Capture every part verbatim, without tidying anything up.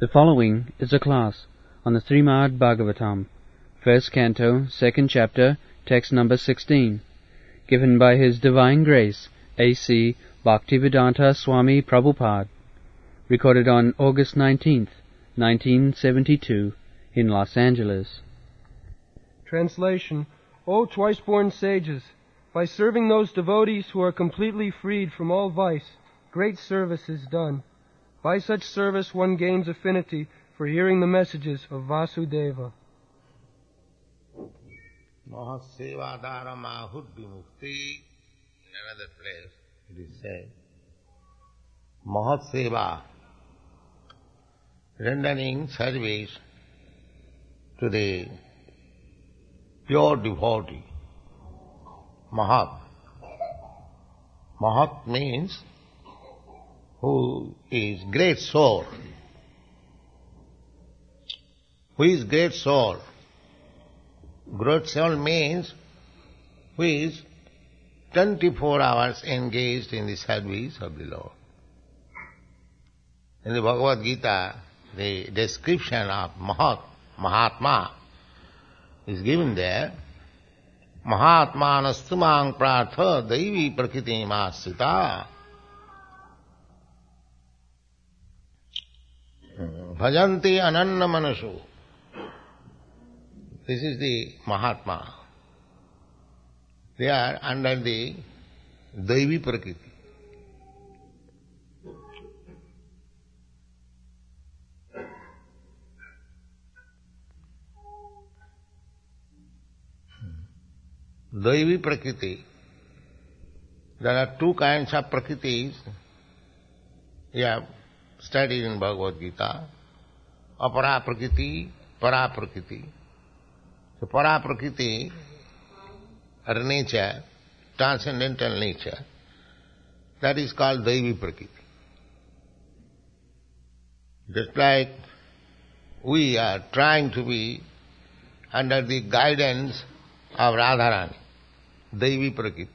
The following is a class on the Srimad Bhagavatam, first canto, second chapter, text number sixteen, given by His Divine Grace, A C Bhaktivedanta Swami Prabhupada, recorded on August nineteenth, nineteen seventy-two, in Los Angeles. Translation. O twice-born sages, by serving those devotees who are completely freed from all vice, great service is done. By such service one gains affinity for hearing the messages of Vasudeva. Mahasevadara mahud vimukti. In another place it is said, Mahaseva, rendering service to the pure devotee. Mahat. Mahat means who is great soul. Who is great soul? Great soul means who is twenty-four hours engaged in the service of the Lord. In the Bhagavad Gita, the description of Mahat, Mahatma, is given there. Mahatmanastu mang pratha daivi prakriti masita bhajanti ananna manasu. This is the Mahatma. They are under the Daivi Prakriti. Daivi Prakriti. There are two kinds of Prakritis. We have studied in Bhagavad Gita. Apara Prakriti, Para Prakriti. So Para Prakriti, or nature, transcendental nature, that is called Daivi Prakriti. Just like we are trying to be under the guidance of Radharani, Daivi Prakriti.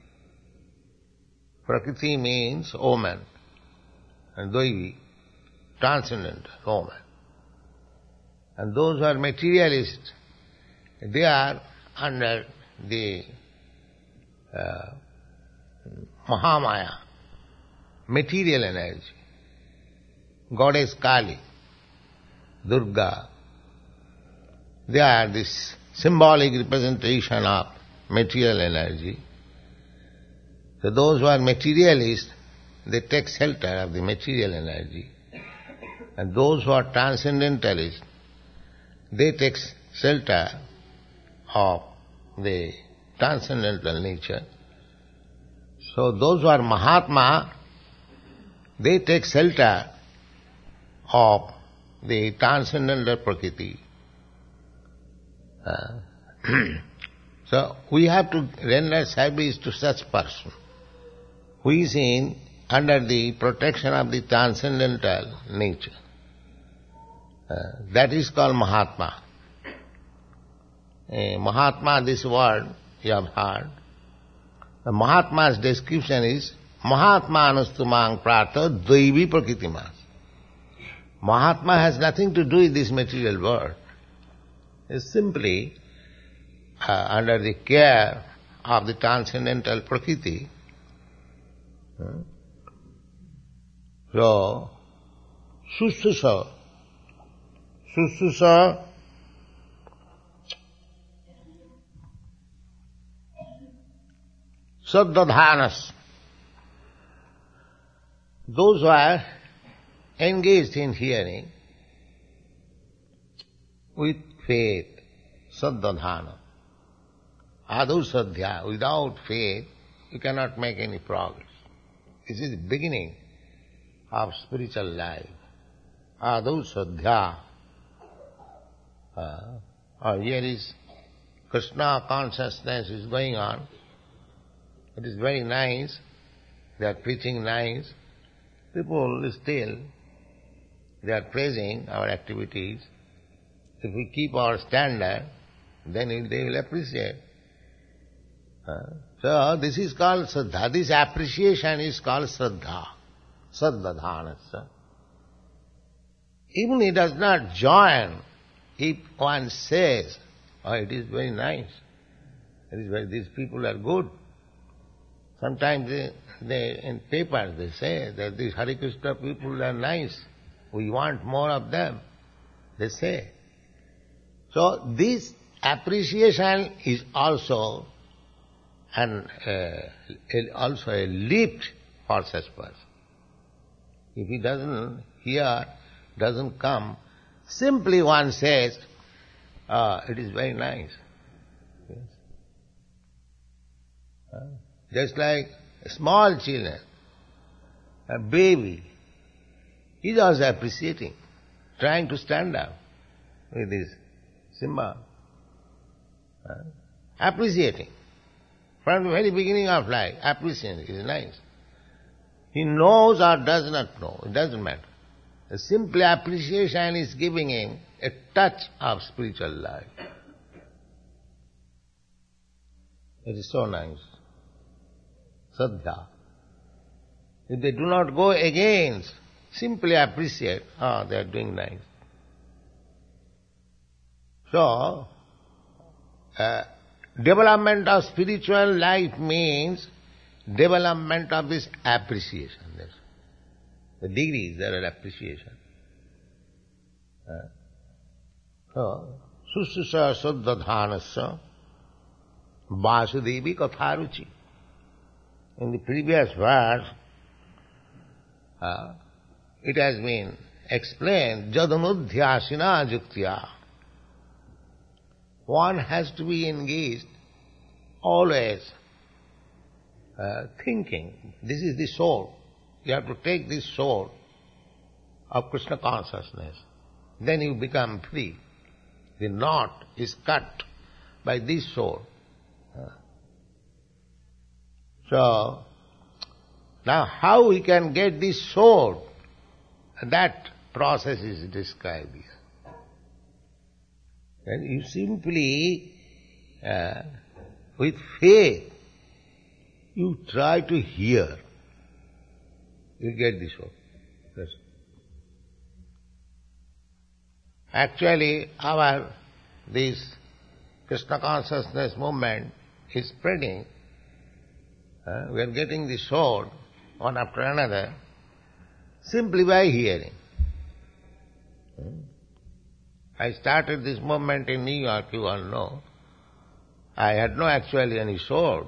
Prakriti means woman, and Daivi, transcendental woman. And those who are materialists, they are under the uh, Mahamaya, material energy. Goddess Kali, Durga, they are this symbolic representation of material energy. So those who are materialists, they take shelter of the material energy. And those who are transcendentalists, they take shelter of the transcendental nature. So those who are Mahatma, they take shelter of the transcendental Prakriti. Uh, so we have to render service to such person who is in under the protection of the transcendental nature. Uh, that is called Mahatma. Uh, Mahatma, this word you have heard. The Mahatma's description is Mahatma anastu mang prata daivi prakritimas. Mahatma has nothing to do with this material world. It's simply uh, under the care of the transcendental Prakriti. Hmm? So, Sususa, Sususa, Saddadhanas, those who are engaged in hearing with faith, Saddadhana, Adu Sadhya, without faith you cannot make any progress. This is the beginning of spiritual life. Adu Sadhya. Uh, uh, here is Krishna consciousness is going on. It is very nice. They are preaching nice. People still, they are praising our activities. If we keep our standard, then they will appreciate. Uh, so this is called Saddha. This appreciation is called Saddha. Saddadhanasa. Even he does not join if one says, oh, it is very nice. It is very, these people are good. Sometimes they, they, in papers they say that these Hare Krishna people are nice. We want more of them. They say. So this appreciation is also an uh, also a lift for such person. If he doesn't hear, doesn't come, simply one says, oh, it is very nice. Yes. Uh, just like small children, a baby, he is also appreciating, trying to stand up with his Simba. Uh, appreciating. From the very beginning of life, appreciating is nice. He knows or does not know, it doesn't matter. The simple appreciation is giving him a touch of spiritual life. It is so nice. Sadhya. If they do not go against, simply appreciate, ah, oh, they are doing nice. So, uh, development of spiritual life means development of this appreciation. That's the degrees, there are appreciation. Uh, so, Sususa Saddhadhanasya Vasudevi Katharuchi. In the previous verse, uh, it has been explained, Jadanudhyasina Juktya. One has to be engaged always uh, thinking, this is the soul. You have to take this soul of Krishna consciousness. Then you become free. The knot is cut by this soul. Uh, so, now how we can get this soul? That process is described here. And you simply, uh, with faith, you try to hear. You get this soul. Yes. Actually, our, this Krishna consciousness movement is spreading. Uh, we are getting the soul one after another simply by hearing. Hmm? I started this movement in New York, you all know. I had no actually any soul.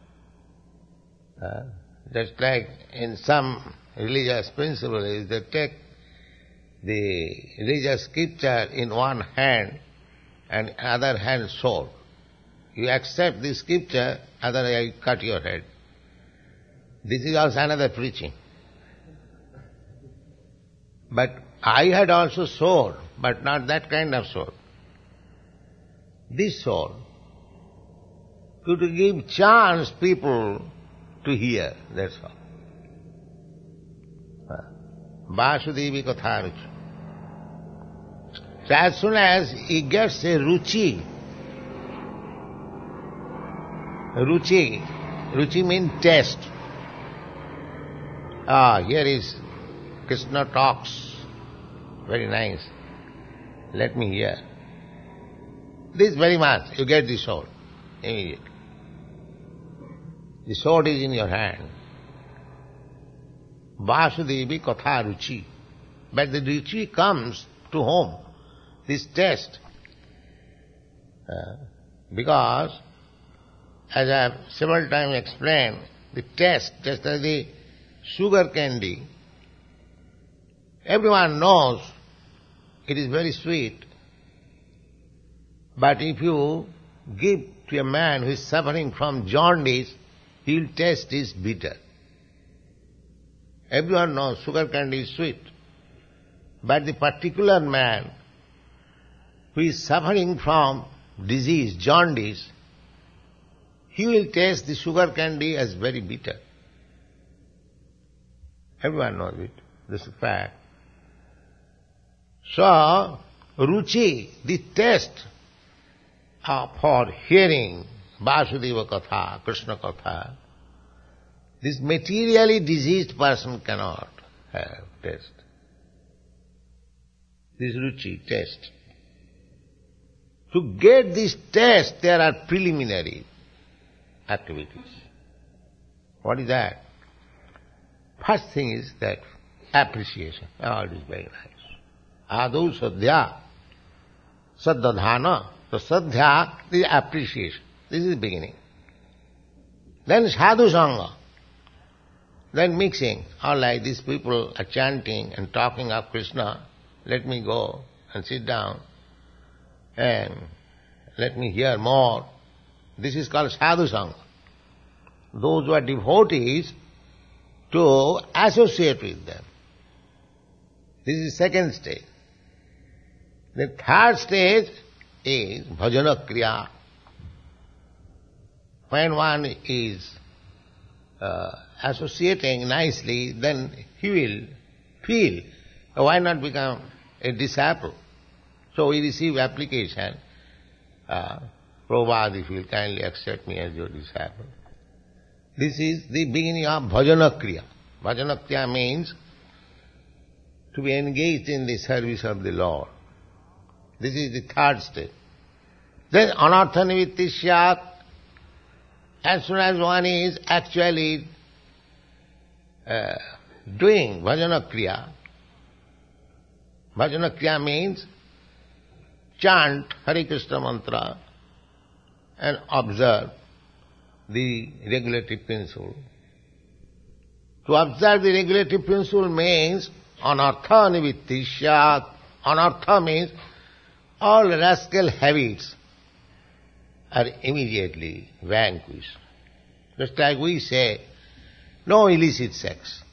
Uh, just like in some religious principles, they take the religious scripture in one hand and other hand soul. You accept the scripture, otherwise I cut your head. This is also another preaching. But I had also soul, but not that kind of soul. This soul, to give chance people to hear, that's all. Vasudevi Katharuchi. So as soon as he gets a ruchi, ruchi, ruchi means taste. Ah, here is Krishna talks, very nice. Let me hear. This very much, you get the soul immediately. The sword is in your hand. Vasudevi Katha Ruchi. But the Ruchi comes to whom? This taste. Uh, because, as I have several times explained, the taste, just as the sugar candy, everyone knows it is very sweet. But if you give to a man who is suffering from jaundice, he will taste it bitter. Everyone knows sugar candy is sweet. But the particular man who is suffering from disease, jaundice, he will taste the sugar candy as very bitter. Everyone knows it. This is a fact. So, ruchi, the taste uh, for hearing Vasudeva Katha, Krishna Katha, this materially diseased person cannot have taste. this ruchi, taste. To get this taste, there are preliminary activities. What is that? First thing is that appreciation. Oh, it is very nice. Adu sadhya, saddadhana. So sadhya is appreciation. This is the beginning. Then sadhu sangha. Then mixing. All like these people are chanting and talking of Krishna. Let me go and sit down and let me hear more. This is called sadhu sangha. Those who are devotees, to associate with them. This is second stage. The third stage is bhajana kriya. When one is uh, associating nicely, then he will feel, why not become a disciple? So we receive application. Uh, Prabhupada, if you will kindly accept me as your disciple. This is the beginning of bhajana kriya. Bhajana kriya means to be engaged in the service of the Lord. This is the third step. Then anartha nivitti syat. As soon as one is actually uh, doing bhajana kriya, bhajana kriya means chant Hare Krishna mantra and observe the regulative principle. To observe the regulative principle means anartha nivitti syat. Anartha means all rascal habits are immediately vanquished. Just like we say, no illicit sex.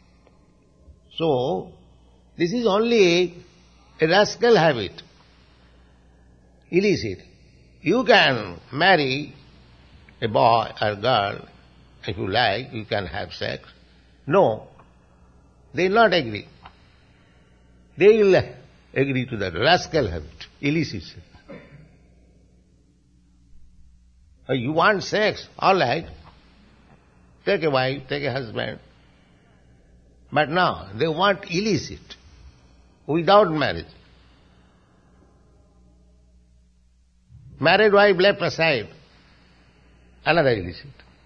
So, this is only a rascal habit, illicit. You can marry a boy or girl, if you like, you can have sex. No, they will not agree. They will agree to that rascal habit, illicit sex. You want sex, all right. Take a wife, take a husband. But now, they want illicit, without marriage. Married wife left aside, another illicit.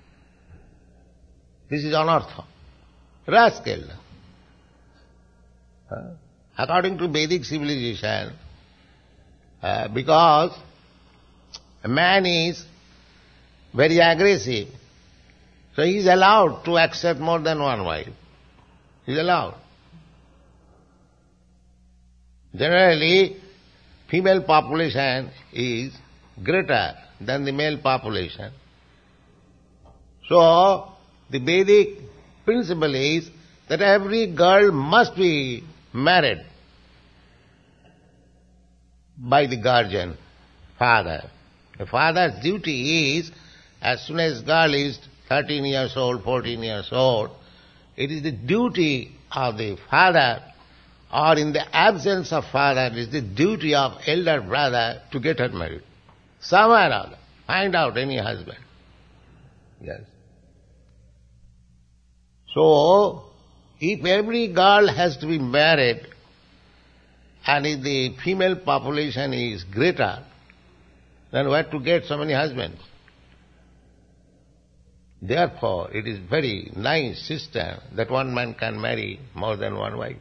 This is anartha, rascal. Uh, according to Vedic civilization, uh, because a man is very aggressive, so he is allowed to accept more than one wife. He is allowed. Generally, female population is greater than the male population. So, the Vedic principle is that every girl must be married by the guardian, father. The father's duty is, as soon as girl is thirteen years old, fourteen years old, it is the duty of the father, or in the absence of father, it is the duty of elder brother to get her married. Somewhere or other, find out any husband. Yes. So, if every girl has to be married, and if the female population is greater, then where to get so many husbands? Therefore, it is very nice system that one man can marry more than one wife.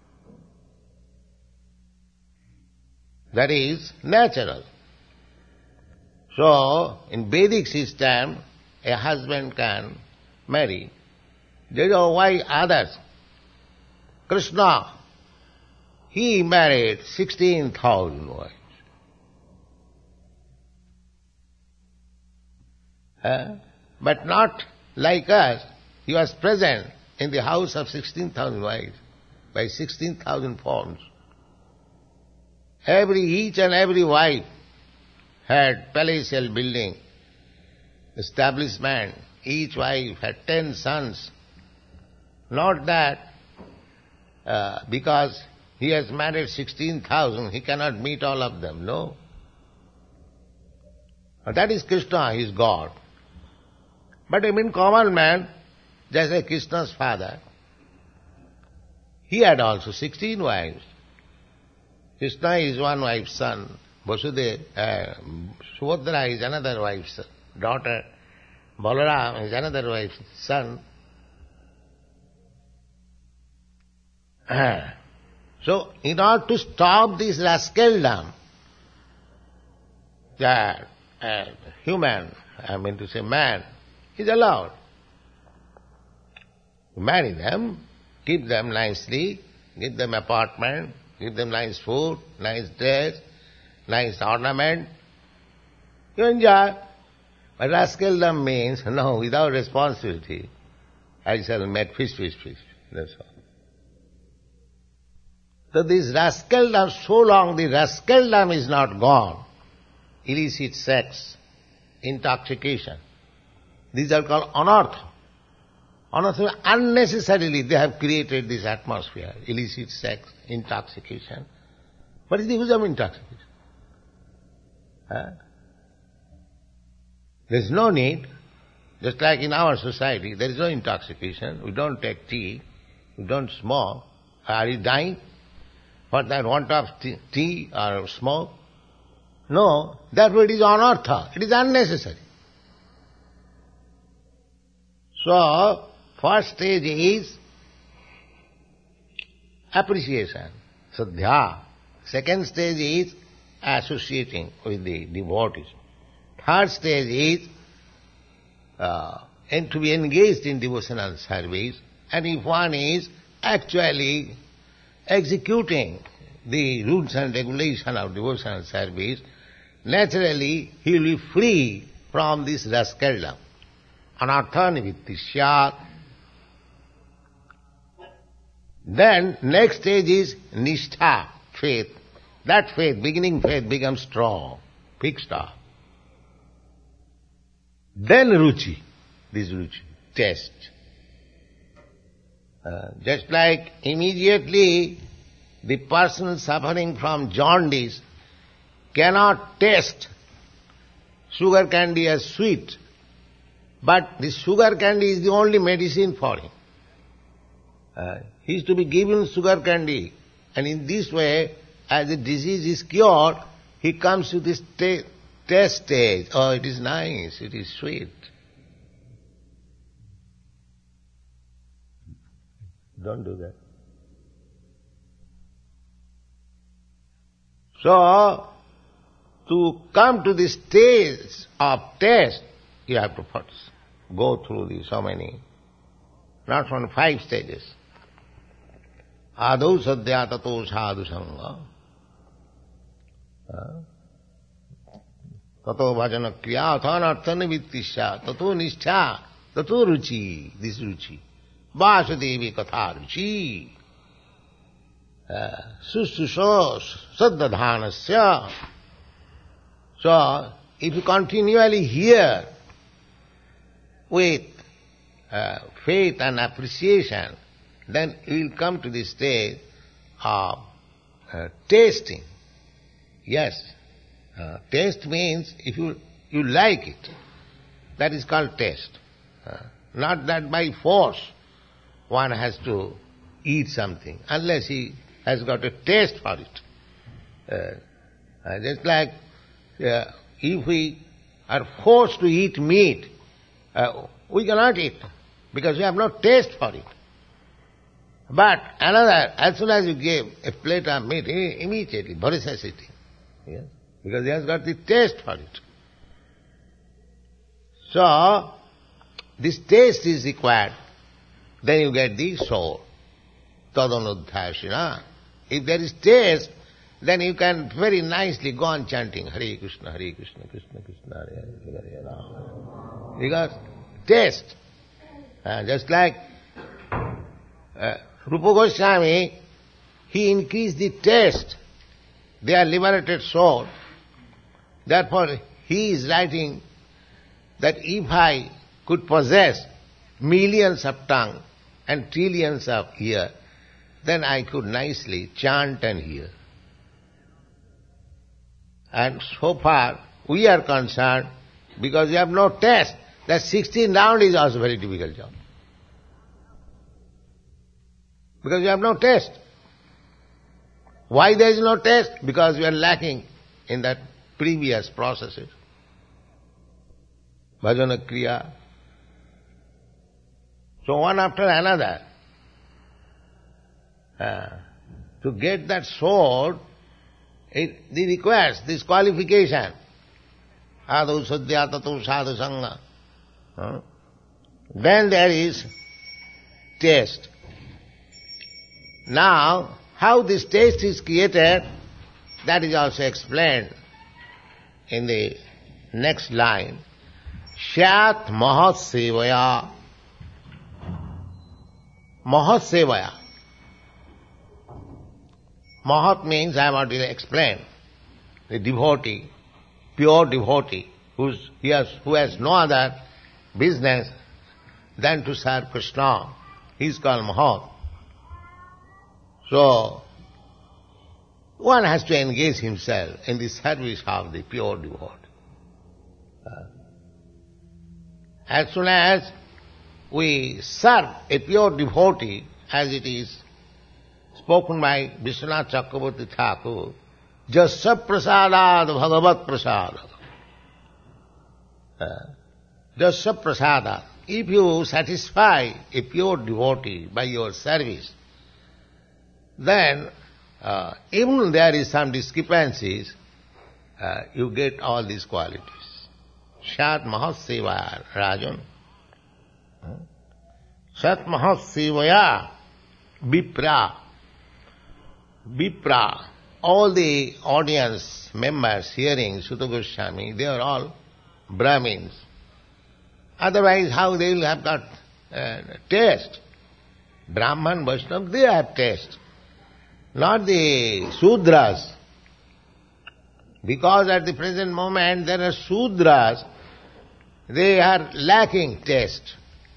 That is natural. So, in Vedic system, a husband can marry. There is why others. Krishna, he married sixteen thousand wives. Uh, but not like us. He was present in the house of sixteen thousand wives by sixteen thousand forms. Every, each and every wife had palatial building, establishment. Each wife had ten sons. Not that uh, because he has married sixteen thousand, he cannot meet all of them. No. That is Krishna, he is God. But I mean common man, just like Krishna's father, he had also sixteen wives. Krishna is one wife's son. Vasudeva, uh, Subhadra is another wife's daughter. Balaram is another wife's son. So, in order to stop this rascaldom, the uh, human, I mean to say man, is allowed. Marry them, keep them nicely, give them apartment, give them nice food, nice dress, nice ornament. You enjoy. But rascaldom means, no, without responsibility, I shall make fish, fish, fish. That's all. So this rascaldom, so long the rascaldom is not gone, illicit sex, intoxication, these are called anartha. Anartha, unnecessarily they have created this atmosphere, illicit sex, intoxication. What is the use of intoxication? Huh? There is no need. Just like in our society, there is no intoxication. We don't take tea, we don't smoke. Are you dying for that want of tea or smoke? No, therefore it is anartha. It is unnecessary. So, first stage is appreciation, sadhya. Second stage is associating with the devotees. Third stage is uh, and to be engaged in devotional service. And if one is actually executing the rules and regulations of devotional service, naturally he will be free from this rascaldom. Anartha nivitti syat. Then next stage is nishtha, faith. That faith, beginning faith, becomes strong, fixed up. Then ruchi, this ruchi, taste. Uh, just like immediately the person suffering from jaundice cannot taste sugar candy as sweet, but the sugar candy is the only medicine for him. Uh, he is to be given sugar candy, and in this way, as the disease is cured, he comes to this ta- taste stage. Oh, it is nice, it is sweet. Don't do that. So, to come to this stage of taste, you have to first go through the so many, not from five stages. Adau sadhya tato sadhu sangha. Tato bhajana kriya athanartha nivittisya. Tato nishtha. Tato ruchi. This ruchi. Vasudevi katha ruchi. Sususho saddadhanasya. So, if you continually hear with uh, faith and appreciation, then you will come to the stage of uh, tasting. Yes, uh, taste means if you you like it, that is called taste. Uh, not that by force one has to eat something, unless he has got a taste for it. Uh, uh, just like uh, if we are forced to eat meat, uh, we cannot eat, because we have no taste for it. But another, as soon as you give a plate of meat, immediately, voracity. Yes? Because he has got the taste for it. So, this taste is required. Then you get the soul. Tadanudhashina. If there is taste, then you can very nicely go on chanting Hare Krishna, Hare Krishna, Krishna Krishna, Hare Hare, Hare Rama. Because taste. Uh, just like uh, Rupa Goswami, he increased the taste. They are liberated soul. Therefore, he is writing that if I could possess millions of tongue and trillions of ear, then I could nicely chant and hear. And so far, we are concerned, because we have no taste, that sixteen round is also a very difficult job. Because we have no taste. Why there is no taste? Because we are lacking in that previous processes. Bhajana Kriya. So one after another. Uh, to get that sword, it, it requires this qualification. Adu sadhya tatu sadhu sangha. Uh, then there is taste. Now, how this taste is created, that is also explained in the next line. Shyat mahat sevaya. Mahat sevaya. Mahat means, I have already explained, the devotee, pure devotee, who's, he has, who has no other business than to serve Krishna. He is called Mahat. So, one has to engage himself in the service of the pure devotee. As soon as we serve a pure devotee, as it is spoken by Vishwanath Chakravarti Thakur, Jasya prasadad bhagavat prasadad. Jasya prasadad. If you satisfy a pure devotee by your service, then uh, even there is some discrepancies, uh, you get all these qualities. Shat mahat sevaya, Rajan. Sat mahat sevaya, vipra. Vipra. All the audience members hearing Sutta Goswami, they are all Brahmins. Otherwise, how they will have got uh, taste? Brahman, Vaishnava, they have taste. Not the Sudras. Because at the present moment there are Sudras, they are lacking taste.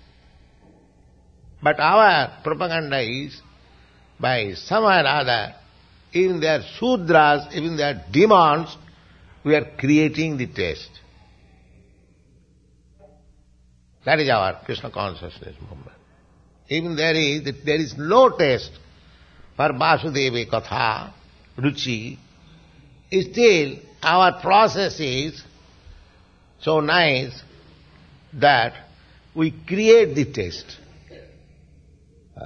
But our propaganda is, by some or other, even their Sudras, even their demons, we are creating the taste. That is our Krishna consciousness movement. Even there is, there is no taste for Vasudeva Katha, Ruchi, still our process is so nice that we create the taste. Uh,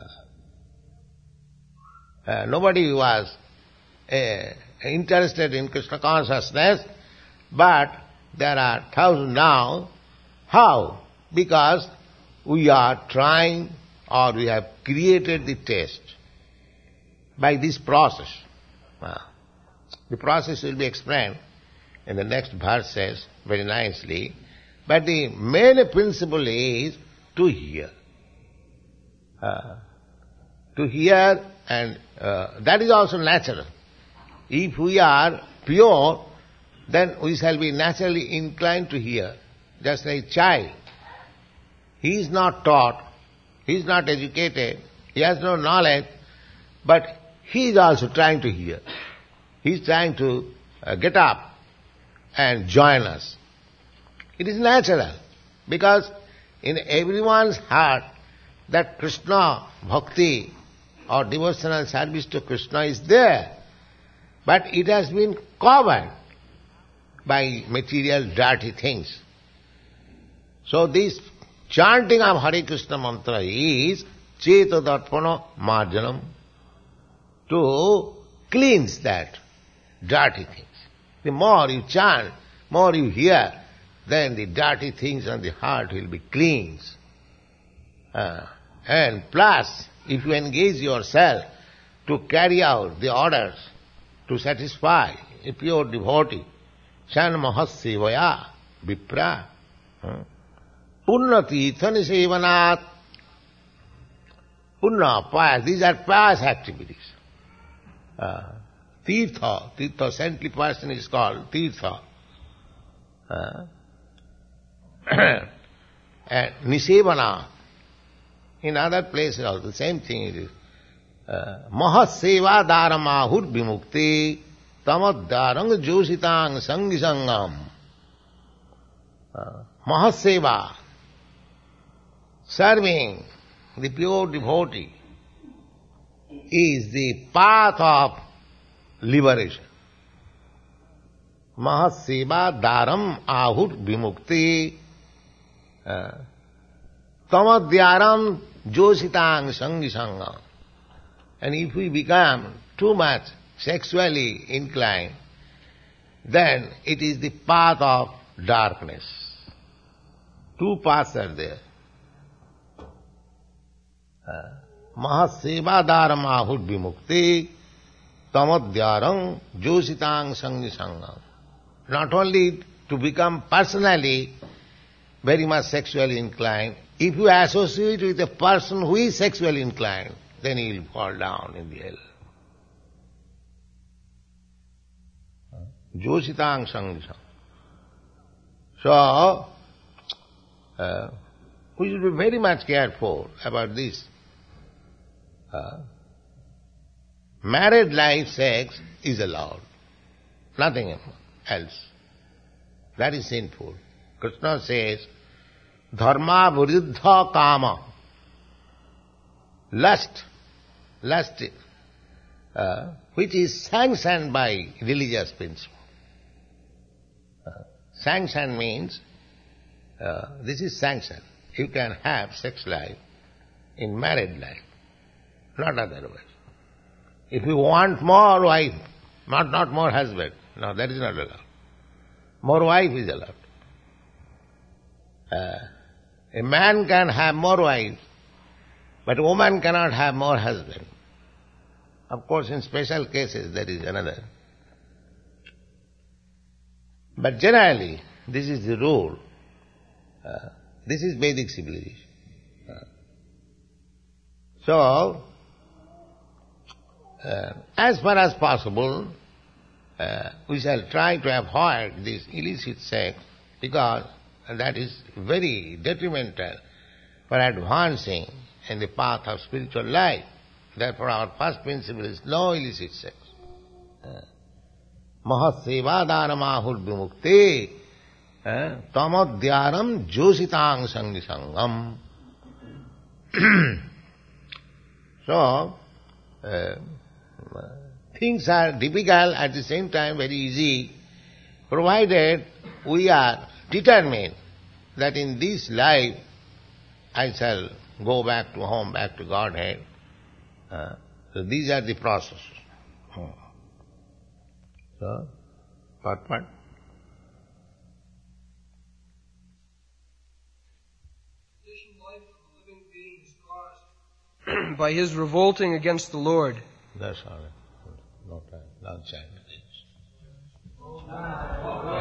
uh, nobody was uh, interested in Krishna consciousness, but there are thousands now. How? Because we are trying, or we have created the taste by this process. Uh, the process will be explained in the next verses very nicely, but the main principle is to hear. Uh, to hear, and uh, that is also natural. If we are pure, then we shall be naturally inclined to hear, just like a child. He is not taught, he is not educated, he has no knowledge, but he is also trying to hear. He is trying to uh, get up and join us. It is natural, because in everyone's heart that Krishna bhakti or devotional service to Krishna is there, but it has been covered by material dirty things. So this chanting of Hare Krishna mantra is Cheta Darpana Marjanam, to cleanse that dirty things. The more you chant, more you hear, then the dirty things on the heart will be cleansed. Uh, and plus, if you engage yourself to carry out the orders, to satisfy a pure devotee, Shan Mahasevaya Vipra, Punna Tirtha Nisevanat, Punna, pious, these are pious activities. Uh, Tirtha, Tirtha, saintly person is called Tirtha. Uh, and Nisevana, in other places also, the same thing it is. Mahaseva dharamahur vimukti tamadharang jositang sangisangam. Mahaseva, serving the pure devotee, is the path of liberation. Mahaseva daram ahur vimukti tamadhyaram jositang sangi sangam. And if we become too much sexually inclined, then it is the path of darkness. Two paths are there. Mahaseva daram ahur vimukti tamadhyaram jositang sangi sangam. Not only to become personally very much sexually inclined, if you associate with a person who is sexually inclined, then he will fall down in the hell. Jositang sangi sangam. So, uh, we should be very much careful about this. Uh, married life sex is allowed, nothing else. That is sinful. Krishna says, dharma viruddha kama. Lust, lust, uh, which is sanctioned by religious principle. Uh, sanctioned means, uh, this is sanctioned. You can have sex life in married life, not otherwise. If you want more wife, not, not more husband, no, that is not allowed. More wife is allowed. Uh, a man can have more wives, but a woman cannot have more husband. Of course, in special cases, there is another. But generally, this is the rule. Uh, this is Vedic civilization. Uh, so, uh, as far as possible, uh, we shall try to avoid this illicit sex, because that is very detrimental for advancing in the path of spiritual life. Therefore our first principle is no illicit sex. Mahaseva dharamahur vimukte tamadhyaram jositang sangi sangam. So, uh, things are difficult, at the same time very easy, provided we are determined that in this life I shall go back to home, back to Godhead. Uh, so these are the processes. Oh. So, what part? Life of a living being is caused by his revolting against the Lord. That's all right. No time. Now chant.